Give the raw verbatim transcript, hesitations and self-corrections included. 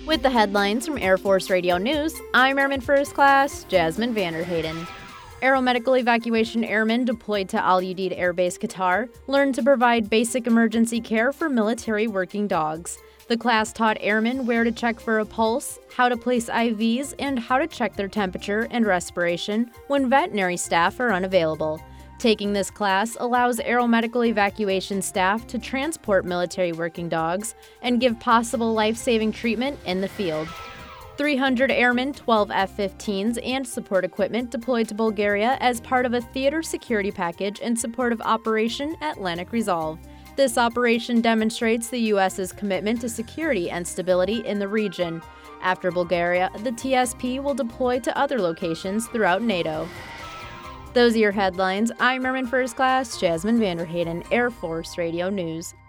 With the headlines from Air Force Radio News, I'm Airman First Class Jasmine Vanderhayden. Aeromedical Evacuation Airmen deployed to Al Udeid Air Base, Qatar, learned to provide basic emergency care for military working dogs. The class taught airmen where to check for a pulse, how to place I Vs, and how to check their temperature and respiration when veterinary staff are unavailable. Taking this class allows aeromedical evacuation staff to transport military working dogs and give possible life-saving treatment in the field. three hundred airmen, twelve F fifteens, and support equipment deployed to Bulgaria as part of a theater security package in support of Operation Atlantic Resolve. This operation demonstrates the U S's commitment to security and stability in the region. After Bulgaria, the T S P will deploy to other locations throughout NATO. Those are your headlines. I'm Airman First Class Jasmine Vanderhayden, Air Force Radio News.